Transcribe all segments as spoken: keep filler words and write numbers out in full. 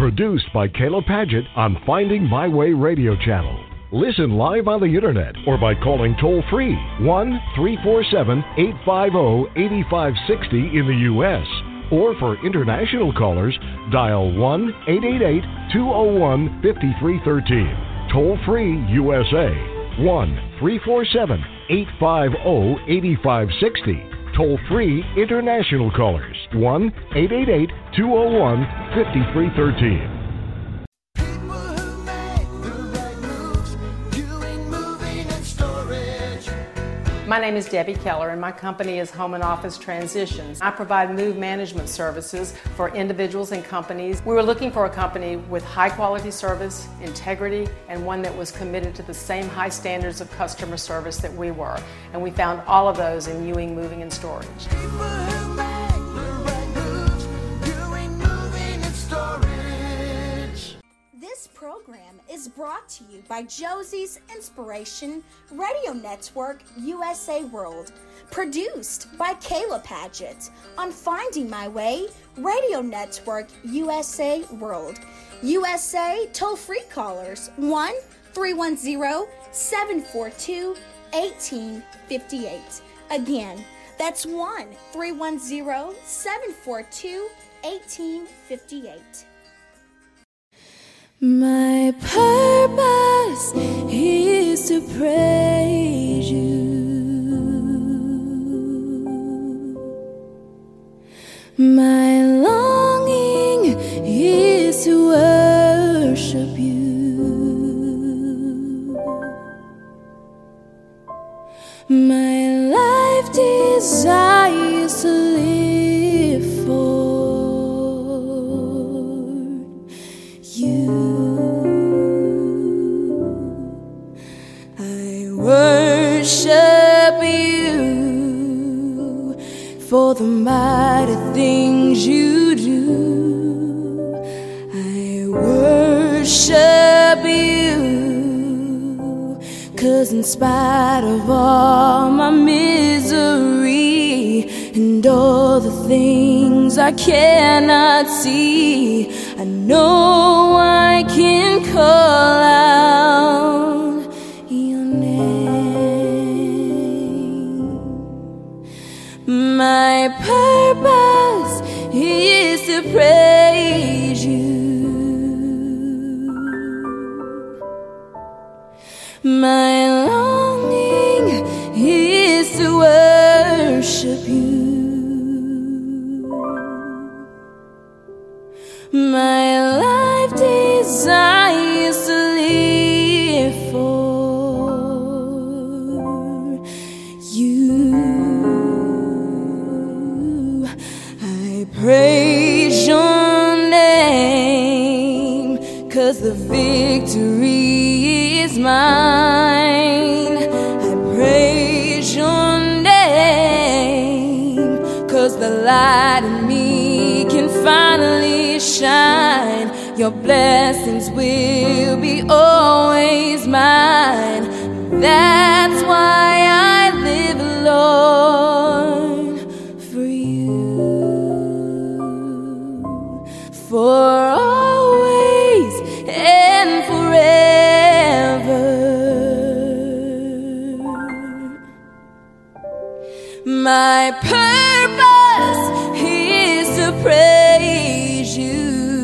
Produced by Kayla Paget on Finding My Way Radio Channel. Listen live on the internet or by calling toll-free one three four seven, eight five zero, eight five six zero in the U S Or for international callers, dial one eight eight eight, two zero one, five three one three. Toll-free U S A, one three four seven, eight five zero, eight five six zero. Toll-free international callers, one eight eight eight, two zero one, five three one three. My name is Debbie Keller, and my company is Home and Office Transitions. I provide move management services for individuals and companies. We were looking for a company with high quality service, integrity, and one that was committed to the same high standards of customer service that we were. And we found all of those in Ewing Moving and Storage. This program is brought to you by Josie's Inspiration Radio Network U S A World, produced by Kayla Paget on Finding My Way Radio Network U S A World. U S A toll-free callers one three one zero, seven four two, one eight five eight. Again, that's one three one zero, seven four two, one eight five eight. My purpose is to praise you. My longing is to worship you. My life desires to live for you. Worship you for the mighty things you do. I worship you, 'cause in spite of all my misery and all the things I cannot see, I know I can call out your name. My purpose is to praise you. My longing is to worship you. My life desires to live for you. I praise your name, 'cause the victory is mine. I praise your name, 'cause the light in me can finally shine. Your blessings will be always mine. That's why I live, Lord, for you. For always and forever. My purpose is to praise you.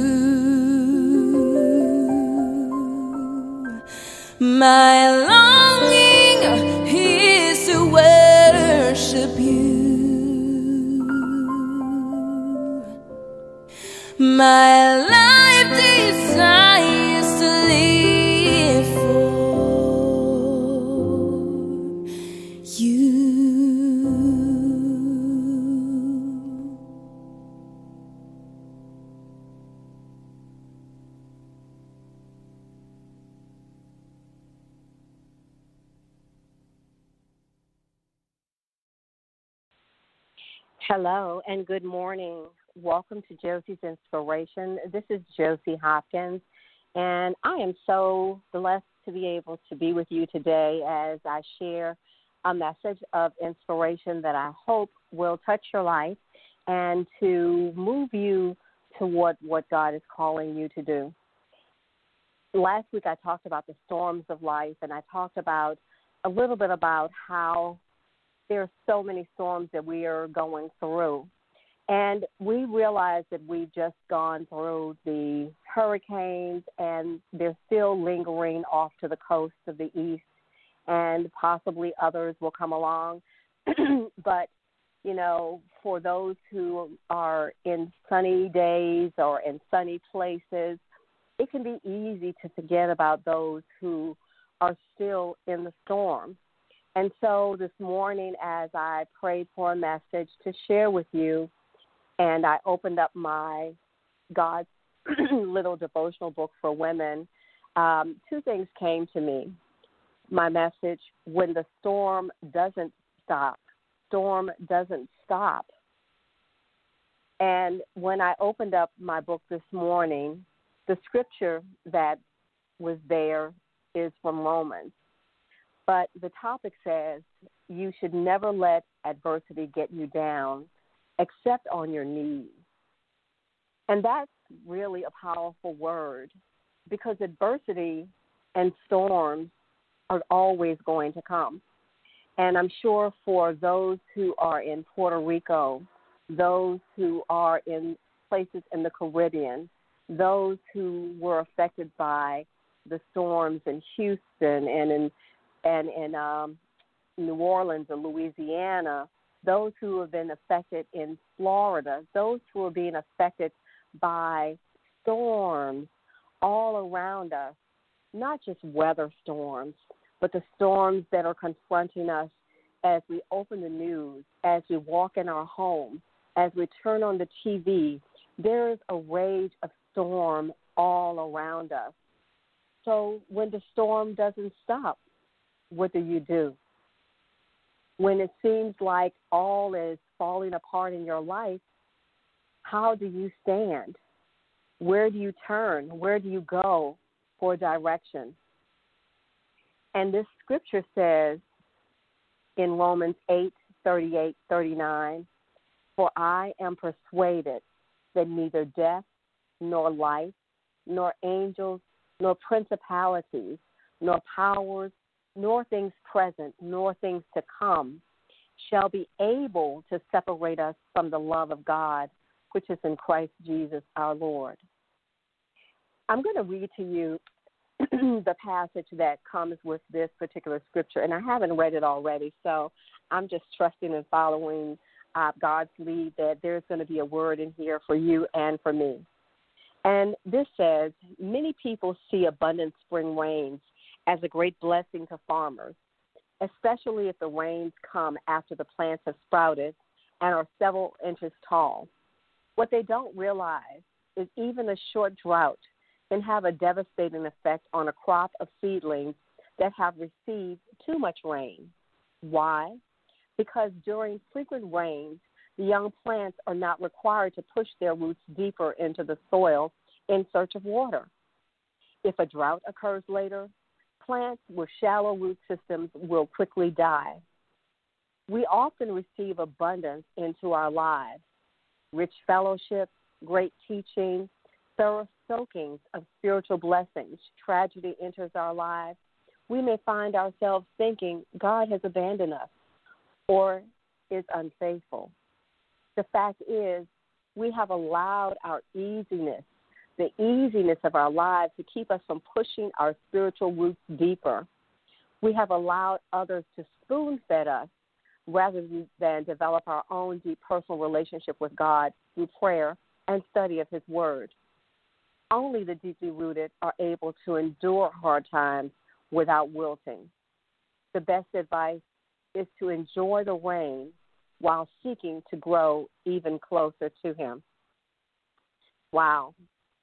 My longing is to worship you. My life desires to live for you. Hello and good morning. Welcome to Josie's Inspiration. This is Josie Hopkins, and I am so blessed to be able to be with you today as I share a message of inspiration that I hope will touch your life and to move you toward what God is calling you to do. Last week I talked about the storms of life, and I talked about a little bit about how there are so many storms that we are going through. And we realize that we've just gone through the hurricanes, and they're still lingering off to the coast of the east, and possibly others will come along. But, you know, for those who are in sunny days or in sunny places, it can be easy to forget about those who are still in the storm. And so this morning, as I prayed for a message to share with you, and I opened up my God's little devotional book for women, um, two things came to me. My message, when the storm doesn't stop, storm doesn't stop. And when I opened up my book this morning, the scripture that was there is from Romans. But the topic says, you should never let adversity get you down except on your knees. And that's really a powerful word, because adversity and storms are always going to come. And I'm sure for those who are in Puerto Rico, those who are in places in the Caribbean, those who were affected by the storms in Houston and in and in um, New Orleans or Louisiana, those who have been affected in Florida, those who are being affected by storms all around us, not just weather storms, but the storms that are confronting us as we open the news, as we walk in our home, as we turn on the T V. There is a rage of storm all around us. So when the storm doesn't stop, what do you do? When it seems like all is falling apart in your life, how do you stand? Where do you turn? Where do you go for direction? And this scripture says in Romans eight, thirty-eight, thirty-nine, for I am persuaded that neither death nor life, nor angels, nor principalities, nor powers, nor things present, nor things to come, shall be able to separate us from the love of God, which is in Christ Jesus our Lord. I'm going to read to you the passage that comes with this particular scripture, and I haven't read it already, so I'm just trusting and following uh, God's lead that there's going to be a word in here for you and for me. And this says, many people see abundant spring rains as a great blessing to farmers, especially if the rains come after the plants have sprouted and are several inches tall. What they don't realize is even a short drought can have a devastating effect on a crop of seedlings that have received too much rain. Why? Because during frequent rains, the young plants are not required to push their roots deeper into the soil in search of water. If a drought occurs later, plants with shallow root systems will quickly die. We often receive abundance into our lives, rich fellowship, great teaching, thorough soakings of spiritual blessings. Tragedy enters our lives. We may find ourselves thinking God has abandoned us or is unfaithful. The fact is, we have allowed our easiness, the easiness of our lives, to keep us from pushing our spiritual roots deeper. We have allowed others to spoon-fed us rather than develop our own deep personal relationship with God through prayer and study of His Word. Only the deeply rooted are able to endure hard times without wilting. The best advice is to enjoy the rain while seeking to grow even closer to Him. Wow.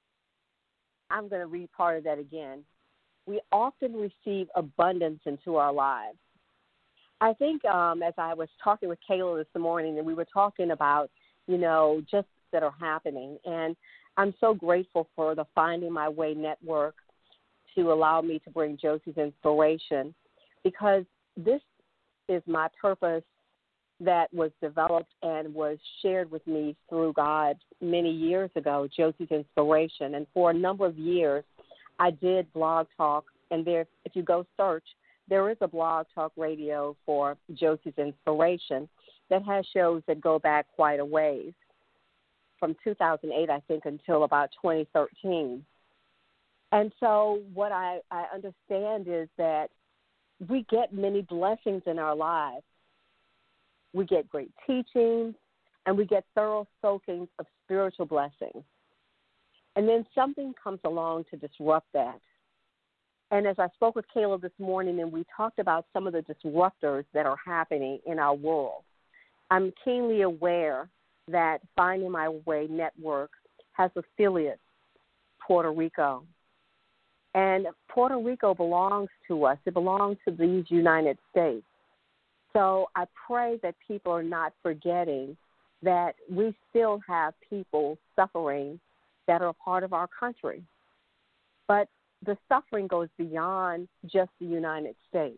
I'm going to read part of that again. We often receive abundance into our lives. I think um, as I was talking with Kayla this morning, and we were talking about, you know, just that are happening. And I'm so grateful for the Finding My Way network to allow me to bring Josie's Inspiration, because this is my purpose that was developed and was shared with me through God many years ago, Josie's Inspiration. And for a number of years, I did Blog Talk. And there, if you go search, there is a Blog Talk radio for Josie's Inspiration that has shows that go back quite a ways, from two thousand eight, I think, until about twenty thirteen. And so what I, I understand is that we get many blessings in our lives. We get great teachings, and we get thorough soakings of spiritual blessings. And then something comes along to disrupt that. And as I spoke with Kayla this morning, and we talked about some of the disruptors that are happening in our world, I'm keenly aware that Finding My Way Network has affiliates in Puerto Rico. And Puerto Rico belongs to us. It belongs to these United States. So I pray that people are not forgetting that we still have people suffering that are a part of our country. But the suffering goes beyond just the United States.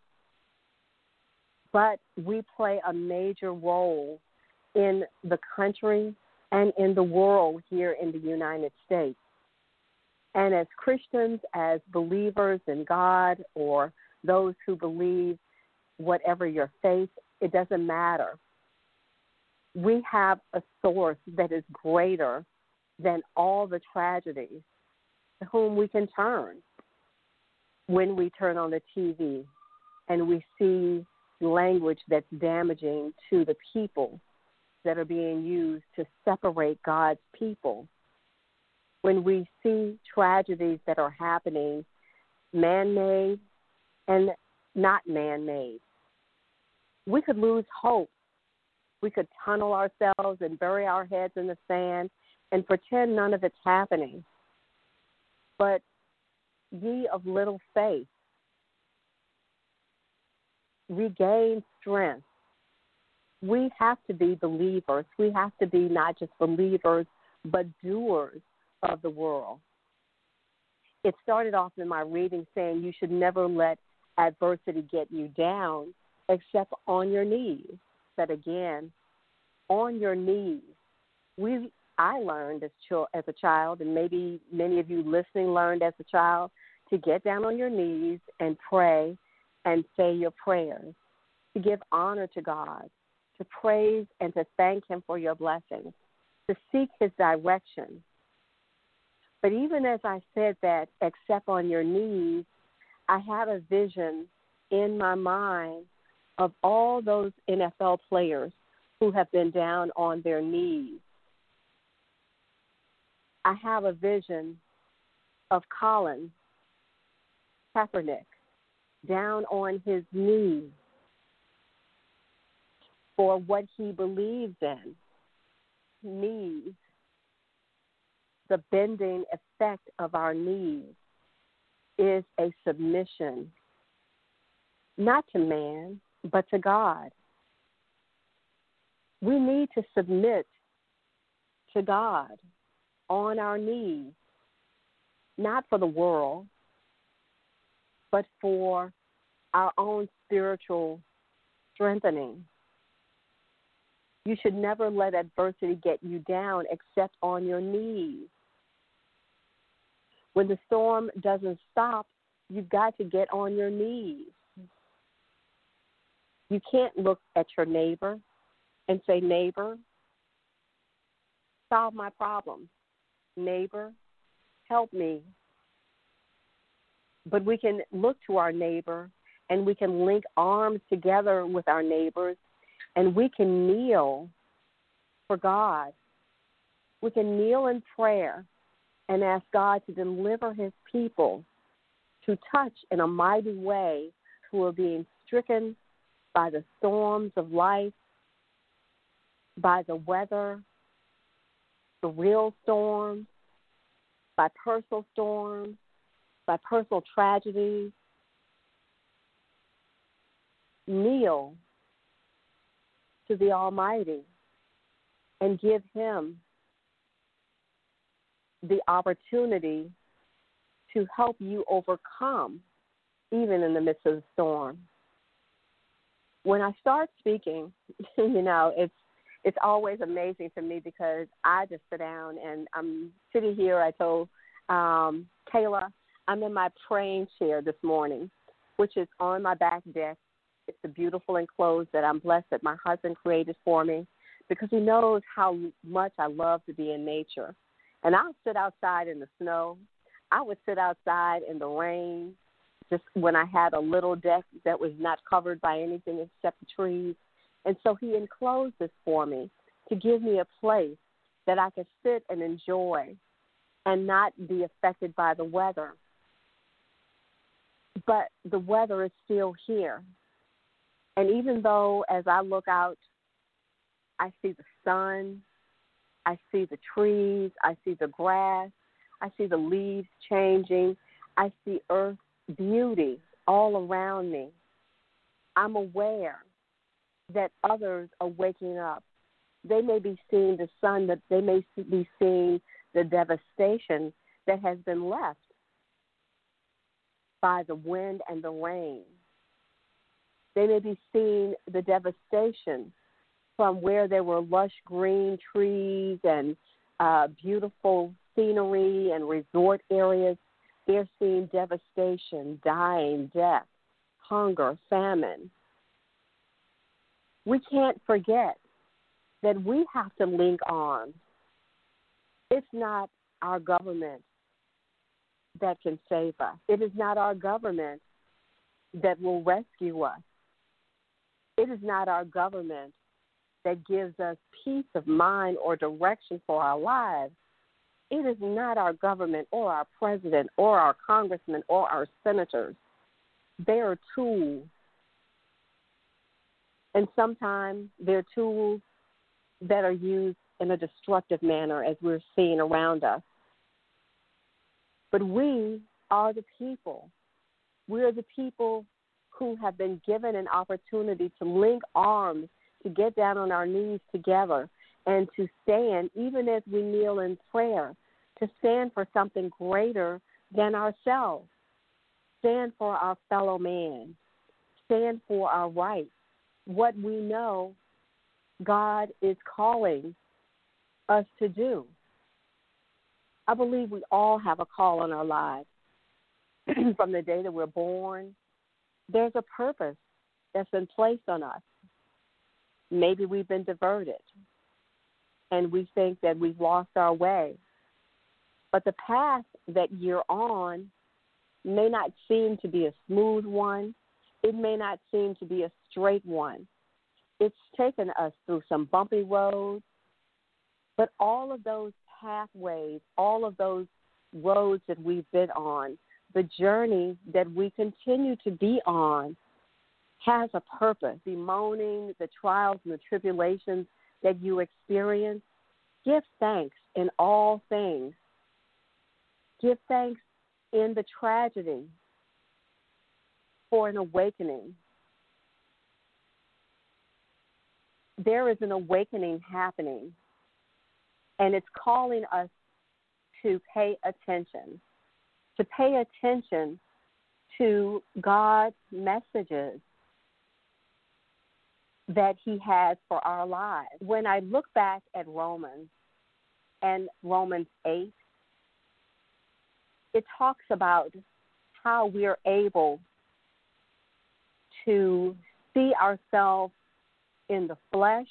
But we play a major role in the country and in the world here in the United States. And as Christians, as believers in God, or those who believe whatever your faith, it doesn't matter. We have a source that is greater than all the tragedies to whom we can turn when we turn on the T V and we see language that's damaging to the people that are being used to separate God's people. When we see tragedies that are happening, man-made and not man-made, we could lose hope. We could tunnel ourselves and bury our heads in the sand and pretend none of it's happening. But ye of little faith, regain strength. We have to be believers. We have to be not just believers, but doers of the world. It started off in my reading saying you should never let adversity get you down except on your knees. But again, on your knees. We I learned as, ch- as a child, and maybe many of you listening learned as a child, to get down on your knees and pray and say your prayers, to give honor to God, to praise and to thank Him for your blessings, to seek His direction. But even as I said that, except on your knees, I had a vision in my mind of all those N F L players who have been down on their knees. I have a vision of Colin Kaepernick down on his knees for what he believes in. Knees, the bending effect of our knees is a submission, not to man, but to God. We need to submit to God on our knees, not for the world, but for our own spiritual strengthening. You should never let adversity get you down except on your knees. When the storm doesn't stop, you've got to get on your knees. You can't look at your neighbor and say, neighbor, solve my problem. Neighbor, help me. But we can look to our neighbor and we can link arms together with our neighbors and we can kneel for God. We can kneel in prayer and ask God to deliver His people, to touch in a mighty way who are being stricken by the storms of life, by the weather, the real storms, by personal storms, by personal tragedies. Kneel to the Almighty and give Him the opportunity to help you overcome even in the midst of the storm. when I start speaking, you know, it's it's always amazing to me because I just sit down and I'm sitting here. I told um, Kayla, I'm in my praying chair this morning, which is on my back deck. It's a beautiful enclosed that I'm blessed that my husband created for me because he knows how much I love to be in nature. And I'll sit outside in the snow. I would sit outside in the rain just when I had a little deck that was not covered by anything except the trees. And so he enclosed this for me to give me a place that I could sit and enjoy and not be affected by the weather. But the weather is still here. And even though as I look out, I see the sun, I see the trees, I see the grass, I see the leaves changing, I see earth's beauty all around me, I'm aware that others are waking up. They may be seeing the sun, but they may be seeing the devastation that has been left by the wind and the rain. They may be seeing the devastation from where there were lush green trees and uh, beautiful scenery and resort areas. They're seeing devastation, dying, death, hunger, famine. We can't forget that we have to link arms. It's not our government that can save us. It is not our government that will rescue us. It is not our government that gives us peace of mind or direction for our lives. It is not our government or our president or our congressmen or our senators. They are tools. And sometimes they're tools that are used in a destructive manner, as we're seeing around us. But we are the people. We're the people who have been given an opportunity to link arms, to get down on our knees together, and to stand, even as we kneel in prayer, to stand for something greater than ourselves. Stand for our fellow man. Stand for our rights. What we know God is calling us to do. I believe we all have a call on our lives. From the day that we're born, there's a purpose that's been placed on us. Maybe we've been diverted, and we think that we've lost our way. But the path that you're on may not seem to be a smooth one. It may not seem to be a straight one. It's taken us through some bumpy roads, but all of those pathways, all of those roads that we've been on, the journey that we continue to be on has a purpose. Bemoaning the trials and the tribulations that you experience, give thanks in all things. Give thanks in the tragedy for an awakening. There is an awakening happening, and it's calling us to pay attention, to pay attention to God's messages that he has for our lives. When I look back at Romans and Romans eight, it talks about how we're able to see ourselves in the flesh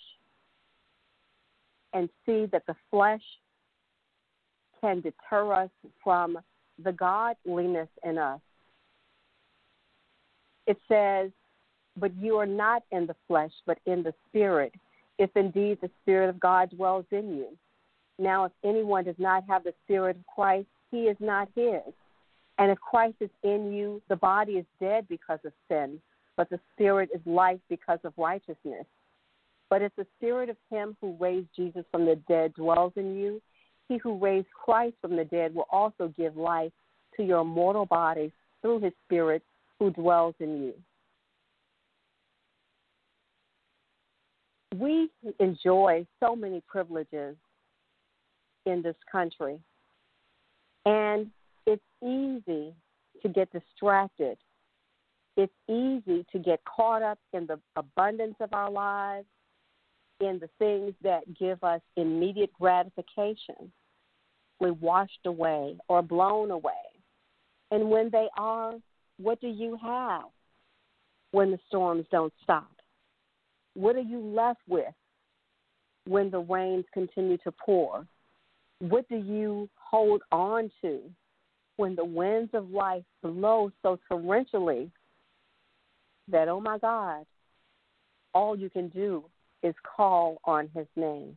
and see that the flesh can deter us from the godliness in us. It says, but you are not in the flesh, but in the Spirit, if indeed the Spirit of God dwells in you. Now, if anyone does not have the Spirit of Christ, he is not his. And if Christ is in you, the body is dead because of sin, but the Spirit is life because of righteousness. But if the Spirit of him who raised Jesus from the dead dwells in you, he who raised Christ from the dead will also give life to your mortal bodies through his Spirit who dwells in you. We enjoy so many privileges in this country, and it's easy to get distracted. It's easy to get caught up in the abundance of our lives, in the things that give us immediate gratification. We're washed away or blown away. And when they are, what do you have when the storms don't stop? What are you left with when the rains continue to pour? What do you hold on to when the winds of life blow so torrentially that, oh my God, all you can do is call on his name?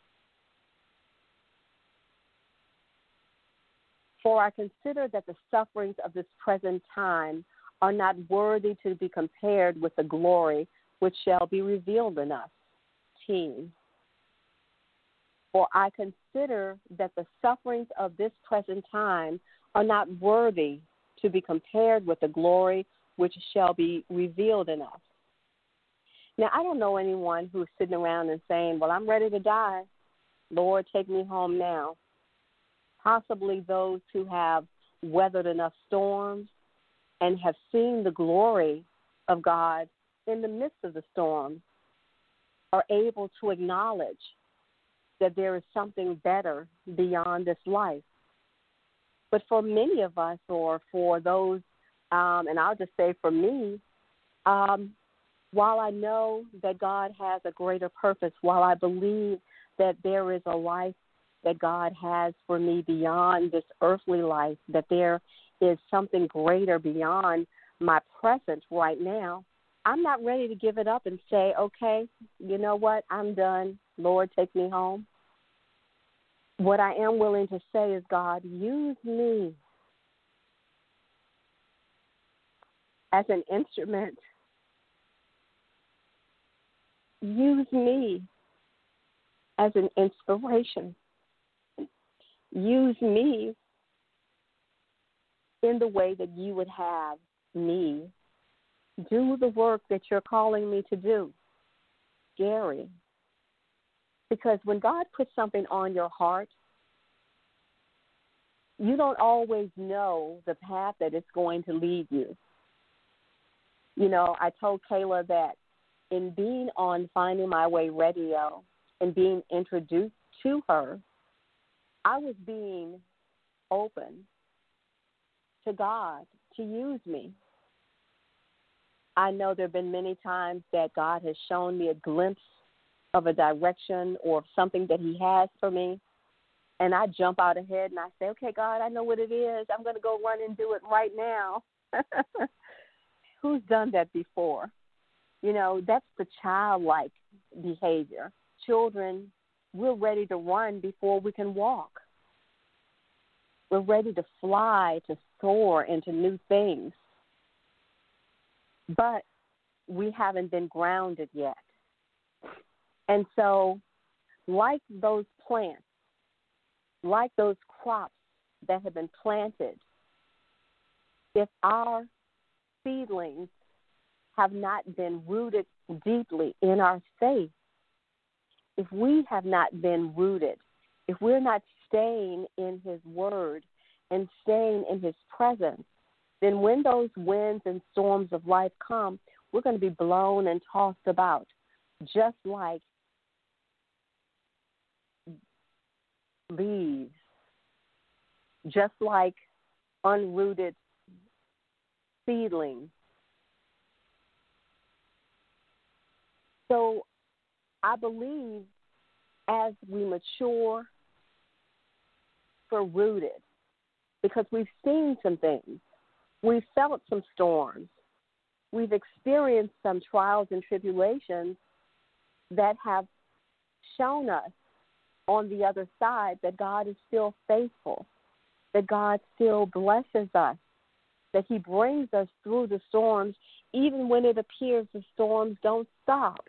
For I consider that the sufferings of this present time are not worthy to be compared with the glory which shall be revealed in us. Team. For I consider that the sufferings of this present time are not worthy to be compared with the glory which shall be revealed in us. Now, I don't know anyone who's sitting around and saying, well, I'm ready to die. Lord, take me home now. Possibly those who have weathered enough storms and have seen the glory of God in the midst of the storm are able to acknowledge that there is something better beyond this life. But for many of us, or for those, um, and I'll just say for me, um, while I know that God has a greater purpose, while I believe that there is a life that God has for me beyond this earthly life, that there is something greater beyond my present right now, I'm not ready to give it up and say, okay, you know what, I'm done. Lord, take me home. What I am willing to say is, God, use me as an instrument. Use me as an inspiration. Use me in the way that you would have me do the work that you're calling me to do. Gary. Because when God puts something on your heart, you don't always know the path that it's going to lead you. You know, I told Kayla that in being on Finding My Way Radio and being introduced to her, I was being open to God to use me. I know there have been many times that God has shown me a glimpse of a direction or something that he has for me, and I jump out ahead and I say, okay, God, I know what it is. I'm going to go run and do it right now. Who's done that before? You know, that's the childlike behavior. Children, we're ready to run before we can walk. We're ready to fly, to soar into new things. But we haven't been grounded yet. And so, like those plants, like those crops that have been planted, if our seedlings have not been rooted deeply in our faith, if we have not been rooted, if we're not staying in his word and staying in his presence, then when those winds and storms of life come, we're going to be blown and tossed about, just like leaves, just like unrooted seedlings. So I believe as we mature, we're rooted, because we've seen some things. We've felt some storms. We've experienced some trials and tribulations that have shown us on the other side that God is still faithful, that God still blesses us, that he brings us through the storms even when it appears the storms don't stop.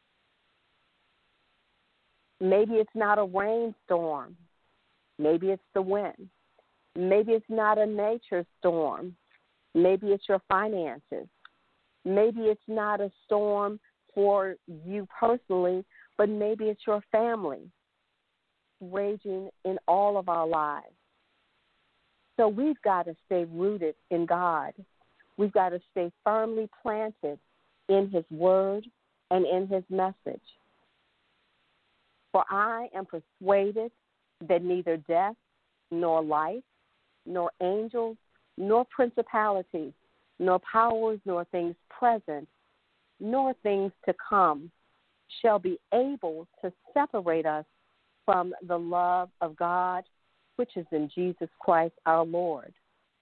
Maybe it's not a rainstorm. Maybe it's the wind. Maybe it's not a nature storm. Maybe it's your finances. Maybe it's not a storm for you personally, but maybe it's your family raging in all of our lives. So we've got to stay rooted in God. We've got to stay firmly planted in his word and in his message. For I am persuaded that neither death, nor life, nor angels, nor principalities, nor powers, nor things present, nor things to come shall be able to separate us from the love of God, which is in Jesus Christ our Lord.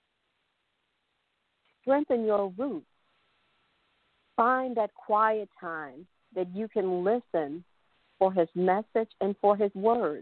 Strengthen your roots. Find that quiet time that you can listen for his message and for his word.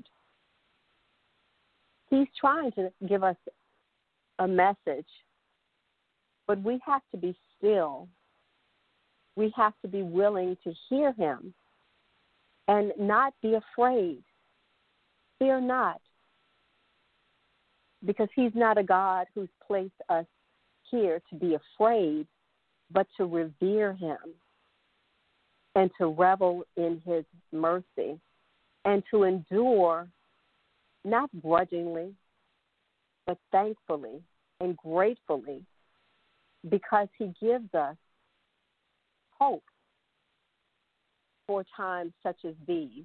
He's trying to give us a message, but we have to be still. We have to be willing to hear him and not be afraid. Fear not, because he's not a God who's placed us here to be afraid, but to revere him and to revel in his mercy and to endure, not grudgingly, but thankfully and gratefully, because he gives us hope for times such as these.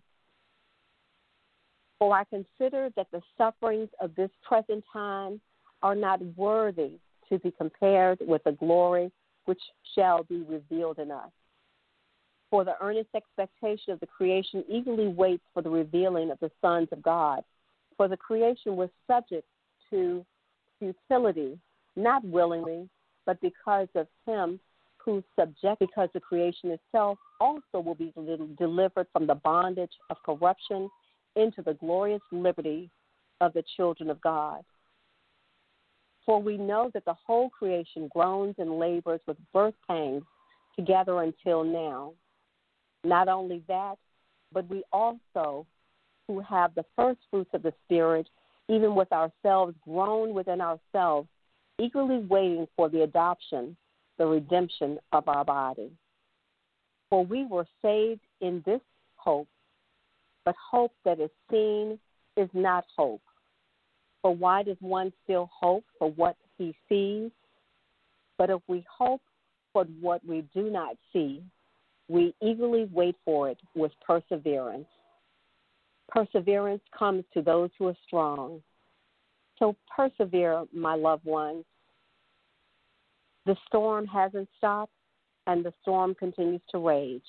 For I consider that the sufferings of this present time are not worthy to be compared with the glory which shall be revealed in us. For the earnest expectation of the creation eagerly waits for the revealing of the sons of God. For the creation was subject to futility, not willingly, but because of him who subject, because the creation itself also will be delivered from the bondage of corruption into the glorious liberty of the children of God. For we know that the whole creation groans and labors with birth pangs together until now. Not only that, but we also, who have the first fruits of the Spirit, even with ourselves, groan within ourselves, eagerly waiting for the adoption, the redemption of our body. For we were saved in this hope, but hope that is seen is not hope. For why does one still hope for what he sees? But if we hope for what we do not see, we eagerly wait for it with perseverance. Perseverance comes to those who are strong. So persevere, my loved ones. The storm hasn't stopped, and the storm continues to rage.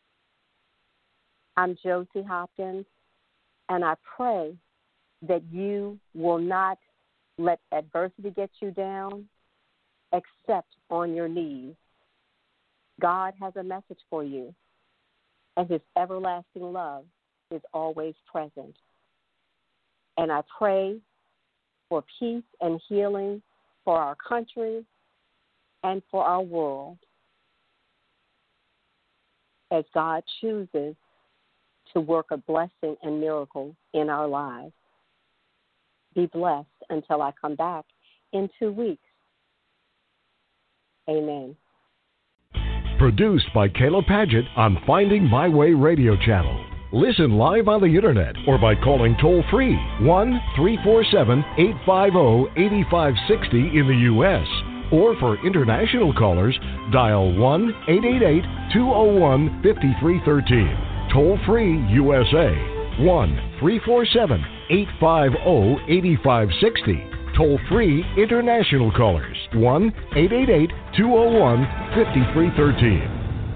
I'm Josie Hopkins, and I pray that you will not let adversity get you down, except on your knees. God has a message for you, and his everlasting love is always present. And I pray for peace and healing for our country and for our world as God chooses to work a blessing and miracle in our lives. Be blessed until I come back in two weeks. Amen. Produced by Kayla Padgett on Finding My Way Radio Channel. Listen live on the internet or by calling toll-free one three four seven, eight five zero, eight five six zero in the U S Or for international callers, dial one eight eight eight, two zero one, five three one three. Toll-free U S A, one three four seven, eight five zero, eight five six zero. Toll-free international callers, one eight eight eight, two zero one, five three one three.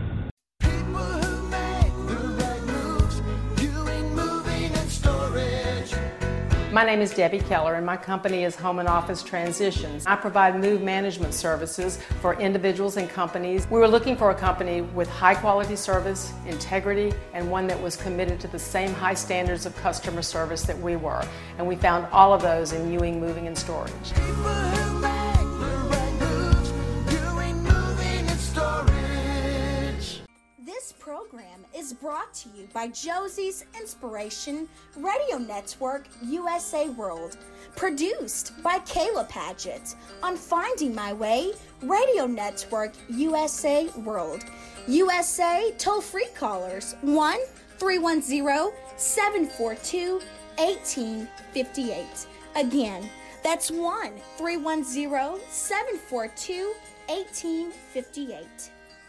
My name is Debbie Keller, and my company is Home and Office Transitions. I provide move management services for individuals and companies. We were looking for a company with high quality service, integrity, and one that was committed to the same high standards of customer service that we were. And we found all of those in Ewing Moving and Storage. This program is brought to you by Josie's Inspiration Radio Network U S A World, produced by Kayla Padgett on Finding My Way Radio Network U S A World. U S A toll-free callers one three one zero, seven four two, one eight five eight. Again, that's one three one zero, seven four two, eighteen fifty-eight.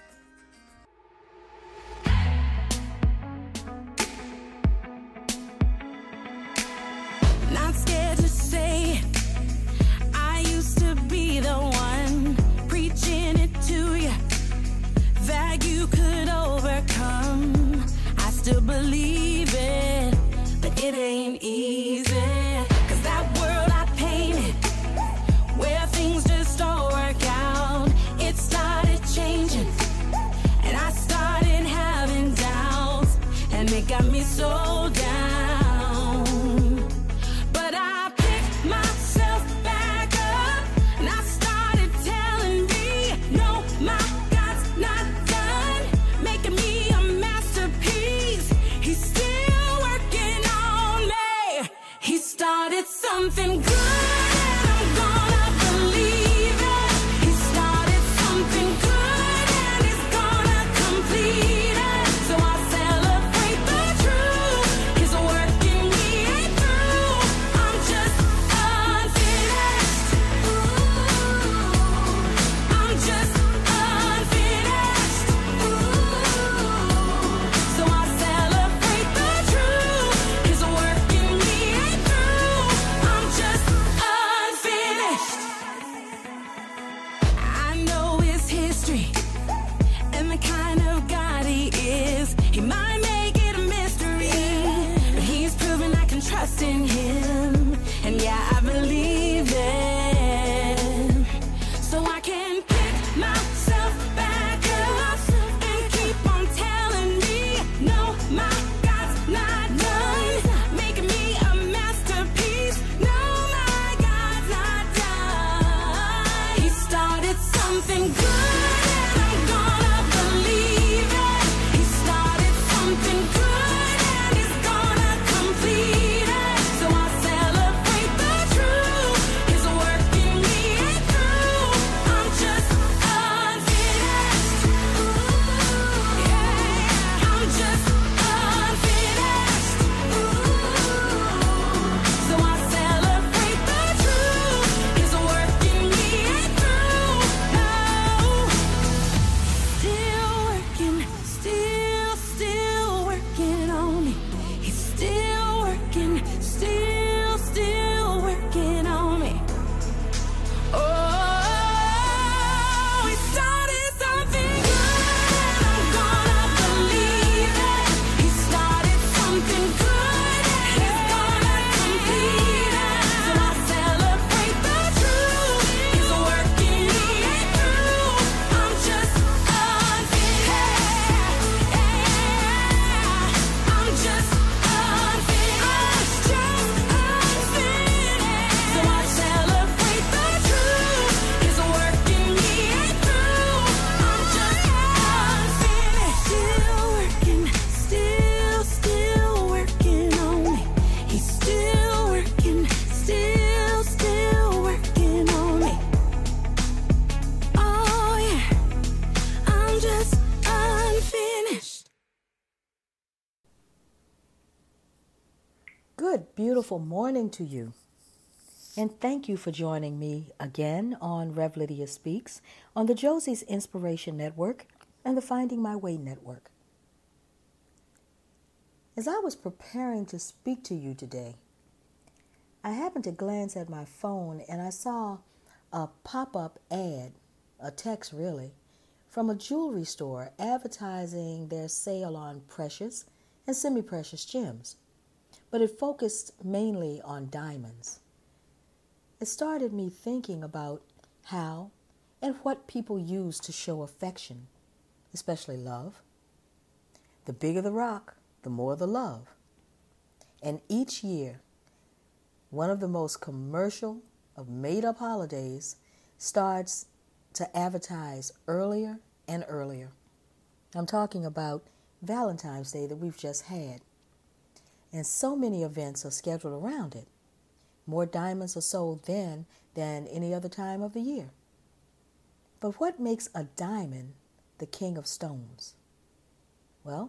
Not scared to say I used to be the one preaching it to you, that you could overcome. I still believe it, but it ain't easy. Cause that world I painted, where things just don't work out, it started changing, and I started having doubts, and it got me so down. But I picked myself back up, and I started telling me, no, my God's not done making me a masterpiece. He's still working on me. He started something good. In him, and yeah, I believe it. So I can pick myself back up and keep on telling me, no, my God's not done making me a masterpiece. No, my God's not done. He started something good. Good, beautiful morning to you. And thank you for joining me again on Rev Lydia Speaks on the Josie's Inspiration Network and the Finding My Way Network. As I was preparing to speak to you today, I happened to glance at my phone and I saw a pop-up ad, a text really, from a jewelry store advertising their sale on precious and semi-precious gems. But it focused mainly on diamonds. It started me thinking about how and what people use to show affection, especially love. The bigger the rock, the more the love. And each year, one of the most commercial of made-up holidays starts to advertise earlier and earlier. I'm talking about Valentine's Day that we've just had. And so many events are scheduled around it. More diamonds are sold then than any other time of the year. But what makes a diamond the king of stones? Well,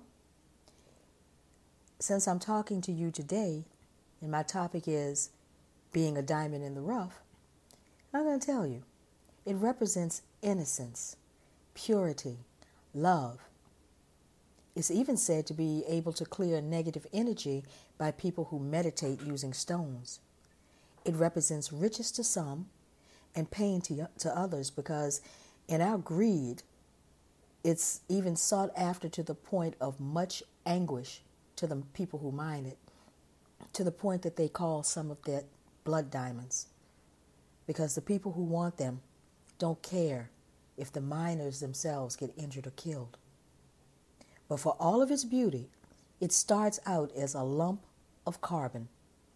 since I'm talking to you today, and my topic is being a diamond in the rough, I'm going to tell you, It represents innocence, purity, love. It's even said to be able to clear negative energy by people who meditate using stones. It represents riches to some and pain to, to others, because in our greed, it's even sought after to the point of much anguish to the people who mine it, to the point that they call some of that blood diamonds, because the people who want them don't care if the miners themselves get injured or killed. But for all of its beauty, it starts out as a lump of carbon,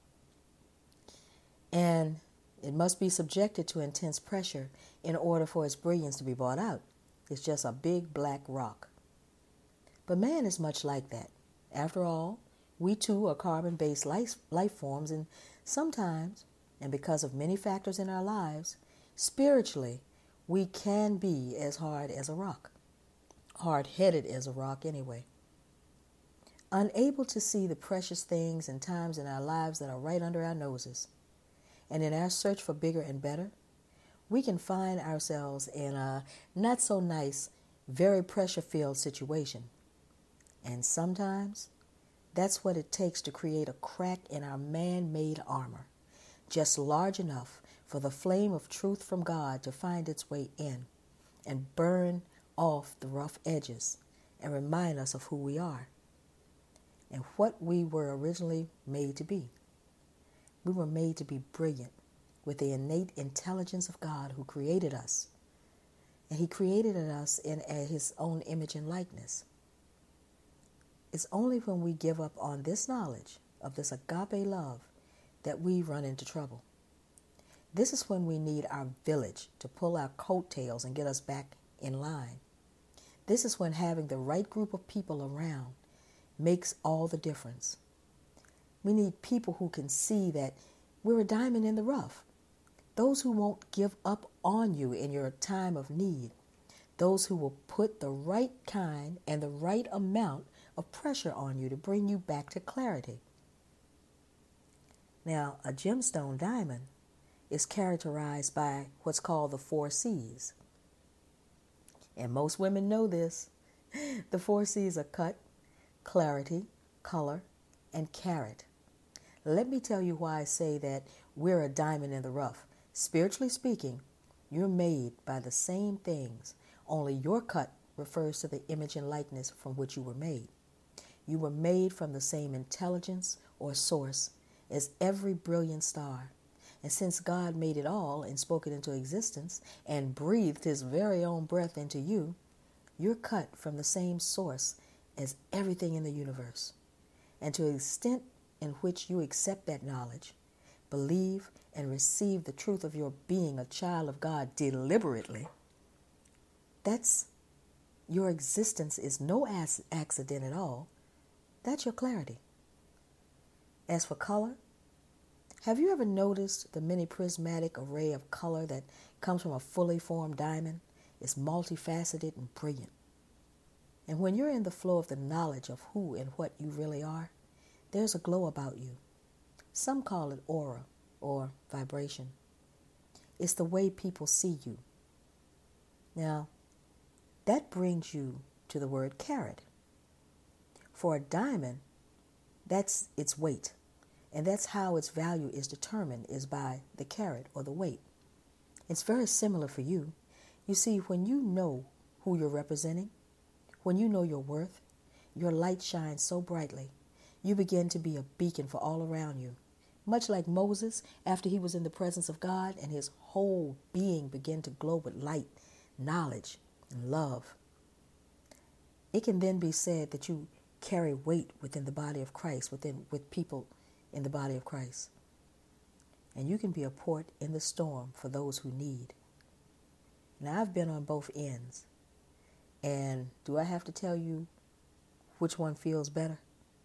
and it must be subjected to intense pressure in order for its brilliance to be brought out. It's just a big black rock. But man is much like that. After all, we too are carbon-based life, life forms, and sometimes, and because of many factors in our lives, spiritually, we can be as hard as a rock. Hard-headed as a rock anyway. Unable to see the precious things and times in our lives that are right under our noses. And in our search for bigger and better, we can find ourselves in a not so nice, very pressure-filled situation. And sometimes, that's what it takes to create a crack in our man-made armor, just large enough for the flame of truth from God to find its way in and burn off the rough edges and remind us of who we are and what we were originally made to be. We were made to be brilliant with the innate intelligence of God who created us. And he created us in his own image and likeness. It's only when we give up on this knowledge of this agape love that we run into trouble. This is when we need our village to pull our coattails and get us back in line. This is when having the right group of people around makes all the difference. We need people who can see that we're a diamond in the rough. Those who won't give up on you in your time of need. Those who will put the right kind and the right amount of pressure on you to bring you back to clarity. Now, a gemstone diamond is characterized by what's called the four C's. And most women know this. The four C's are cut, clarity, color, and carat. Let me tell you why I say that we're a diamond in the rough. Spiritually speaking, you're made by the same things, only your cut refers to the image and likeness from which you were made. You were made from the same intelligence or source as every brilliant star. And since God made it all and spoke it into existence and breathed his very own breath into you, you're cut from the same source as everything in the universe. And to the extent in which you accept that knowledge, believe and receive the truth of your being a child of God deliberately, that's your existence is no accident at all. That's your clarity. As for color, have you ever noticed the many prismatic array of color that comes from a fully formed diamond? It's multifaceted and brilliant. And when you're in the flow of the knowledge of who and what you really are, there's a glow about you. Some call it aura or vibration. It's the way people see you. Now, that brings you to the word carat. For a diamond, that's its weight. And that's how its value is determined, is by the carat or the weight. It's very similar for you. You see, when you know who you're representing, when you know your worth, your light shines so brightly. You begin to be a beacon for all around you. Much like Moses, after he was in the presence of God and his whole being began to glow with light, knowledge, and love. It can then be said that you carry weight within the body of Christ, within with people in the body of Christ. And you can be a port in the storm for those who need. Now, I've been on both ends. And do I have to tell you which one feels better?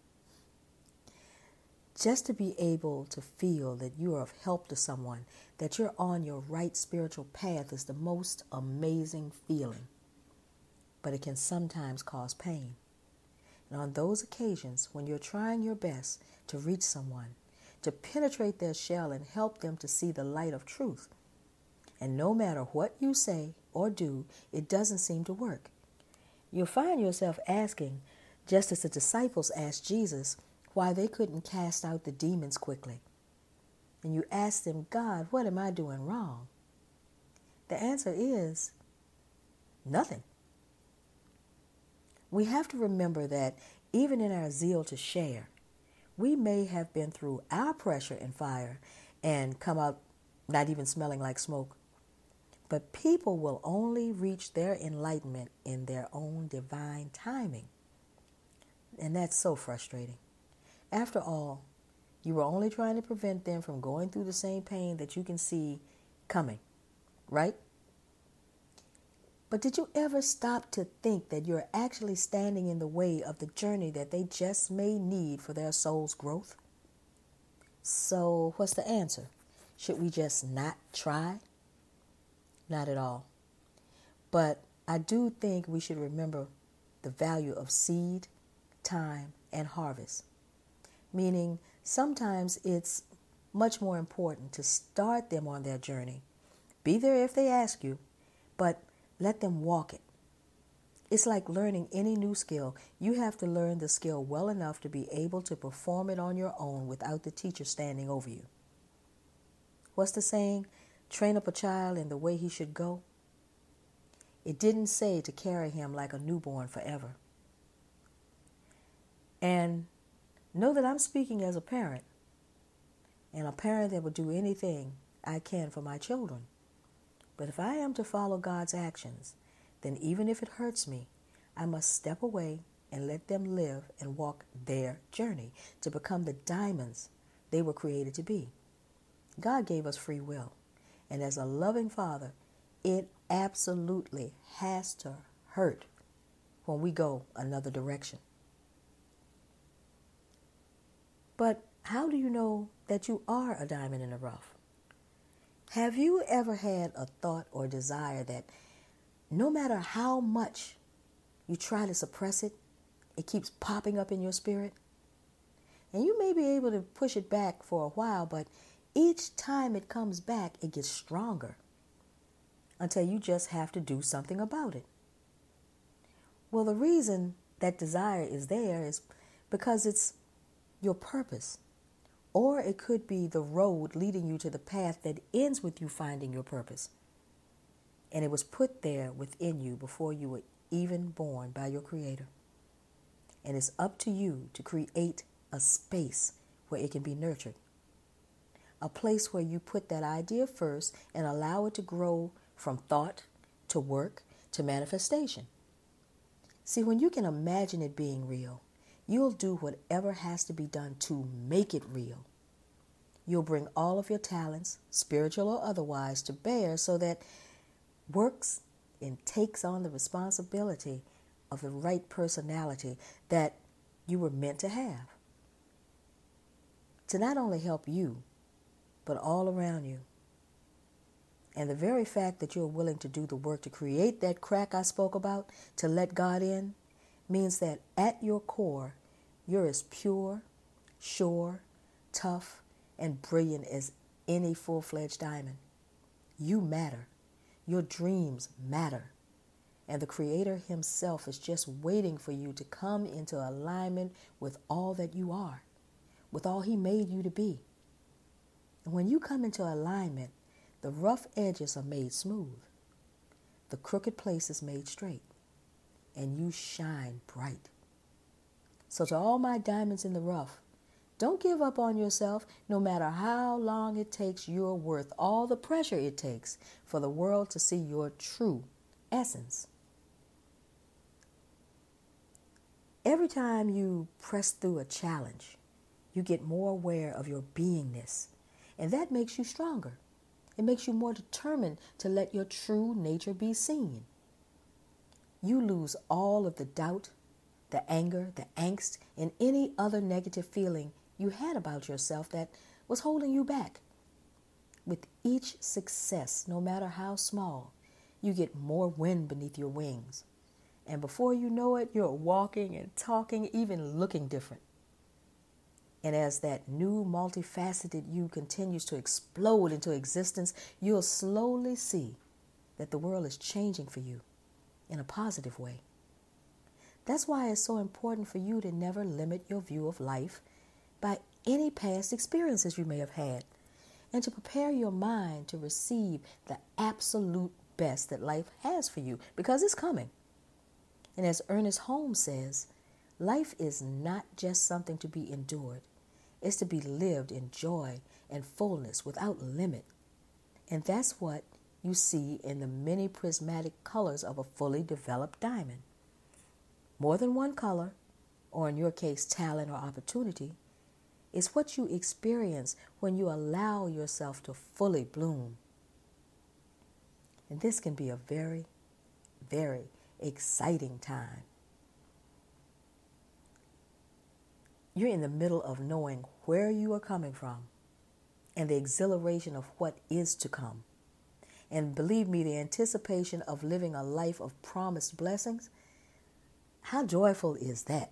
Just to be able to feel that you are of help to someone, that you're on your right spiritual path is the most amazing feeling. But it can sometimes cause pain. And on those occasions when you're trying your best to reach someone, to penetrate their shell and help them to see the light of truth, And no matter what you say or do, it doesn't seem to work. You'll find yourself asking, just as the disciples asked Jesus, why they couldn't cast out the demons quickly. And you ask them, God, what am I doing wrong? The answer is nothing. We have to remember that even in our zeal to share, we may have been through our pressure and fire and come out not even smelling like smoke. But people will only reach their enlightenment in their own divine timing. And that's so frustrating. After all, you were only trying to prevent them from going through the same pain that you can see coming, right? But did you ever stop to think that you're actually standing in the way of the journey that they just may need for their soul's growth? So what's the answer? Should we just not try? Not at all. But I do think we should remember the value of seed, time, and harvest. Meaning sometimes it's much more important to start them on their journey. Be there if they ask you, but let them walk it. It's like learning any new skill. You have to learn the skill well enough to be able to perform it on your own without the teacher standing over you. What's the saying? Train up a child in the way he should go. It didn't say to carry him like a newborn forever. And know that I'm speaking as a parent, and a parent that would do anything I can for my children. But if I am to follow God's actions, then even if it hurts me, I must step away and let them live and walk their journey to become the diamonds they were created to be. God gave us free will. And as a loving Father, it absolutely has to hurt when we go another direction. But how do you know that you are a diamond in the rough? Have you ever had a thought or desire that no matter how much you try to suppress it, it keeps popping up in your spirit? And you may be able to push it back for a while, but each time it comes back, it gets stronger until you just have to do something about it. Well, the reason that desire is there is because it's your purpose. Or it could be the road leading you to the path that ends with you finding your purpose. And it was put there within you before you were even born by your Creator. And it's up to you to create a space where it can be nurtured. A place where you put that idea first and allow it to grow from thought to work to manifestation. See, when you can imagine it being real, you'll do whatever has to be done to make it real. You'll bring all of your talents, spiritual or otherwise, to bear so that works and takes on the responsibility of the right personality that you were meant to have. To not only help you, but all around you. And the very fact that you're willing to do the work to create that crack I spoke about, to let God in, means that at your core, you're as pure, sure, tough, and brilliant as any full-fledged diamond. You matter. Your dreams matter. And the Creator Himself is just waiting for you to come into alignment with all that you are, with all He made you to be. And when you come into alignment, the rough edges are made smooth, the crooked places made straight, and you shine bright. So to all my diamonds in the rough, don't give up on yourself. No matter how long it takes, you're worth all the pressure it takes for the world to see your true essence. Every time you press through a challenge, you get more aware of your beingness, and that makes you stronger. It makes you more determined to let your true nature be seen. You lose all of the doubt, the anger, the angst, and any other negative feeling you had about yourself that was holding you back. With each success, no matter how small, you get more wind beneath your wings. And before you know it, you're walking and talking, even looking different. And as that new multifaceted you continues to explode into existence, you'll slowly see that the world is changing for you in a positive way. That's why it's so important for you to never limit your view of life by any past experiences you may have had, and to prepare your mind to receive the absolute best that life has for you, because it's coming. And as Ernest Holmes says, life is not just something to be endured. It's to be lived in joy and fullness without limit. And that's what you see in the many prismatic colors of a fully developed diamond. More than one color, or in your case, talent or opportunity, is what you experience when you allow yourself to fully bloom. And this can be a very, very exciting time. You're in the middle of knowing where you are coming from and the exhilaration of what is to come. And believe me, the anticipation of living a life of promised blessings, how joyful is that?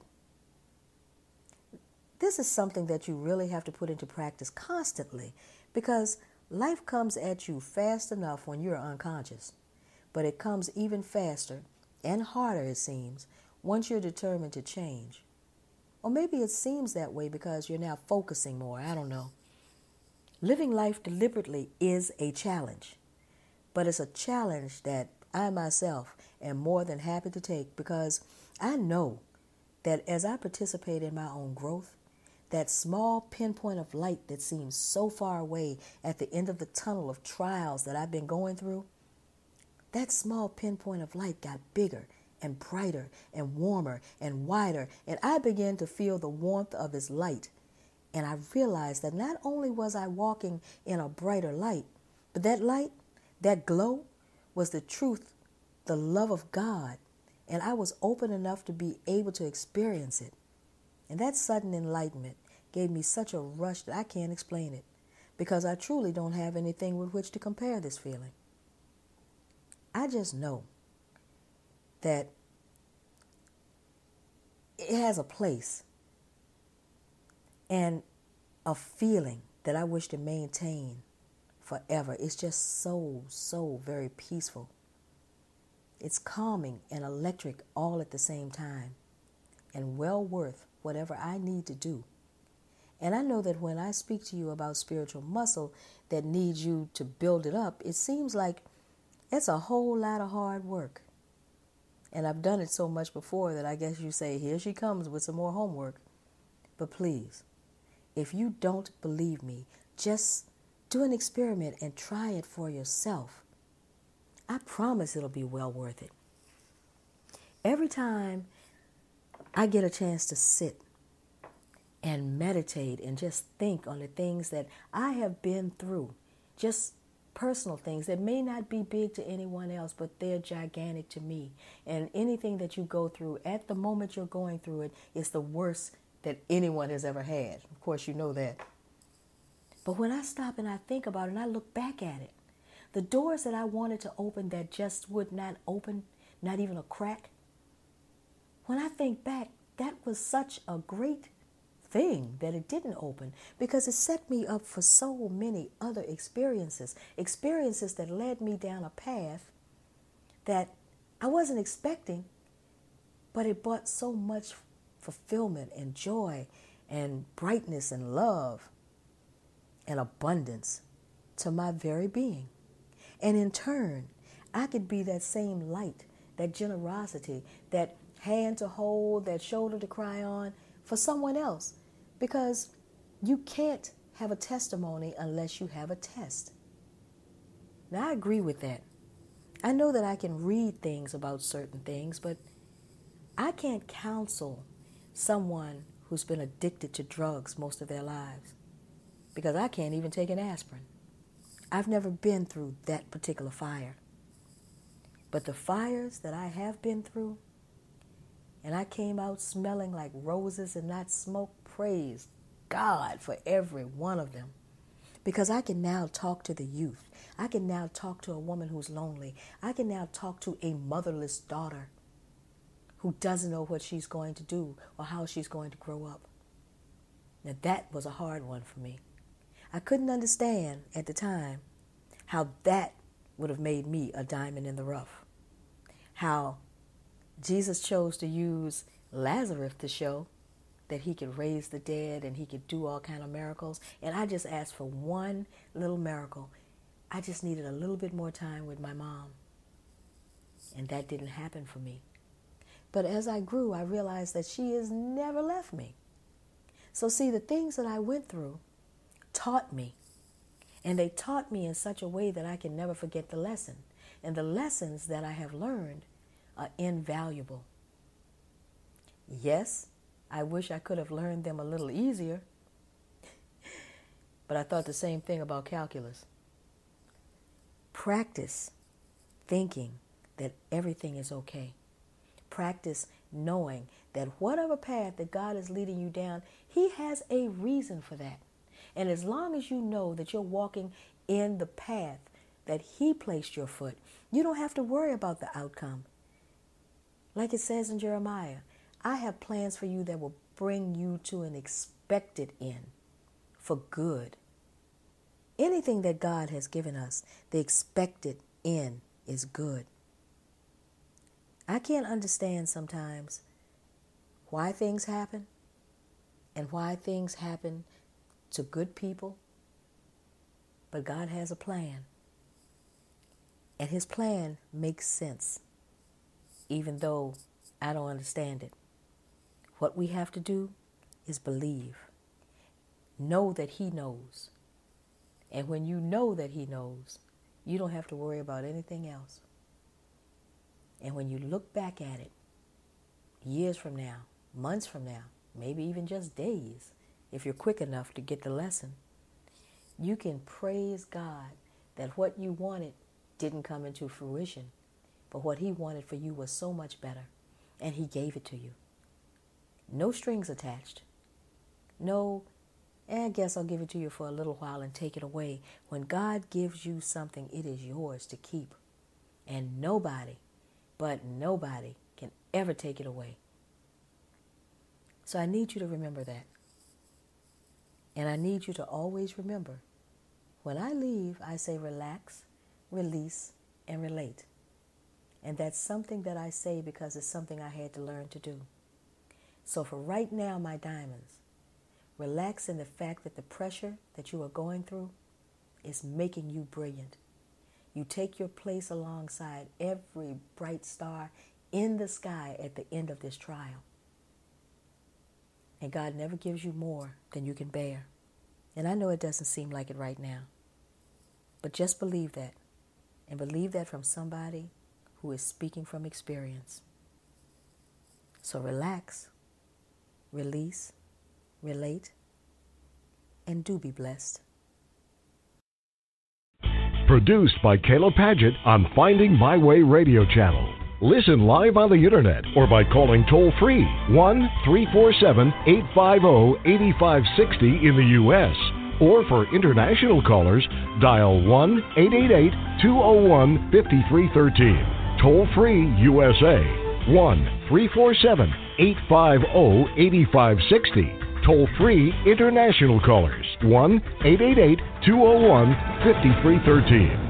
This is something that you really have to put into practice constantly, because life comes at you fast enough when you're unconscious, but it comes even faster and harder, it seems, once you're determined to change. Or maybe it seems that way because you're now focusing more. I don't know. Living life deliberately is a challenge, but it's a challenge that I myself am more than happy to take, because I know that as I participate in my own growth, that small pinpoint of light that seems so far away at the end of the tunnel of trials that I've been going through, that small pinpoint of light got bigger and brighter and warmer and wider, and I began to feel the warmth of His light. And I realized that not only was I walking in a brighter light, but that light, that glow, was the truth, the love of God, and I was open enough to be able to experience it. And that sudden enlightenment gave me such a rush that I can't explain it, because I truly don't have anything with which to compare this feeling. I just know that it has a place and a feeling that I wish to maintain forever. It's just so, so very peaceful. It's calming and electric all at the same time, and well worth whatever I need to do. And I know that when I speak to you about spiritual muscle that needs you to build it up, it seems like it's a whole lot of hard work. And I've done it so much before that I guess you say, here she comes with some more homework. But please, if you don't believe me, just do an experiment and try it for yourself. I promise it'll be well worth it. Every time I get a chance to sit and meditate and just think on the things that I have been through, just personal things that may not be big to anyone else, but they're gigantic to me. And anything that you go through at the moment you're going through it is the worst that anyone has ever had. Of course, you know that. But when I stop and I think about it and I look back at it, the doors that I wanted to open that just would not open, not even a crack, when I think back, that was such a great thing that it didn't open, because it set me up for so many other experiences, experiences that led me down a path that I wasn't expecting, but it brought so much fulfillment and joy and brightness and love and abundance to my very being. And in turn, I could be that same light, that generosity, that hand to hold, that shoulder to cry on for someone else. Because you can't have a testimony unless you have a test. Now, I agree with that. I know that I can read things about certain things, but I can't counsel someone who's been addicted to drugs most of their lives, because I can't even take an aspirin. I've never been through that particular fire. But the fires that I have been through, and I came out smelling like roses and not smoke, praise God for every one of them. Because I can now talk to the youth. I can now talk to a woman who's lonely. I can now talk to a motherless daughter who doesn't know what she's going to do or how she's going to grow up. Now that was a hard one for me. I couldn't understand at the time how that would have made me a diamond in the rough. How Jesus chose to use Lazarus to show that he could raise the dead and he could do all kind of miracles. And I just asked for one little miracle. I just needed a little bit more time with my mom. And that didn't happen for me. But as I grew, I realized that she has never left me. So see, the things that I went through taught me. And they taught me in such a way that I can never forget the lesson. And the lessons that I have learned are invaluable. Yes, I wish I could have learned them a little easier. But I thought the same thing about calculus. Practice thinking that everything is okay. Practice knowing that whatever path that God is leading you down, He has a reason for that. And as long as you know that you're walking in the path that He placed your foot, you don't have to worry about the outcome. Like it says in Jeremiah, I have plans for you that will bring you to an expected end for good. Anything that God has given us, the expected end is good. I can't understand sometimes why things happen and why things happen to good people, but God has a plan. And His plan makes sense, even though I don't understand it. What we have to do is believe. Know that He knows. And when you know that He knows, you don't have to worry about anything else. And when you look back at it, years from now, months from now, maybe even just days, if you're quick enough to get the lesson, you can praise God that what you wanted didn't come into fruition, but what He wanted for you was so much better, and He gave it to you. No strings attached. No, eh, I guess I'll give it to you for a little while and take it away. When God gives you something, it is yours to keep. And nobody, but nobody, can ever take it away. So I need you to remember that. And I need you to always remember, when I leave, I say relax, release, and relate. And that's something that I say because it's something I had to learn to do. So for right now, my diamonds, relax in the fact that the pressure that you are going through is making you brilliant. You take your place alongside every bright star in the sky at the end of this trial. And God never gives you more than you can bear. And I know it doesn't seem like it right now. But just believe that. And believe that from somebody who is speaking from experience. So relax, release, relate, and do be blessed. Produced by Kayla Padgett on Finding My Way radio channel. Listen live on the internet or by calling toll-free one three four seven, eight five zero, eight five six zero in the U S Or for international callers, dial one eight eight eight, two zero one, five three one three. Toll-free U S A, one three four seven, eight five zero, eight five six zero. Toll-free international callers, one eight eight eight, two zero one, five three one three.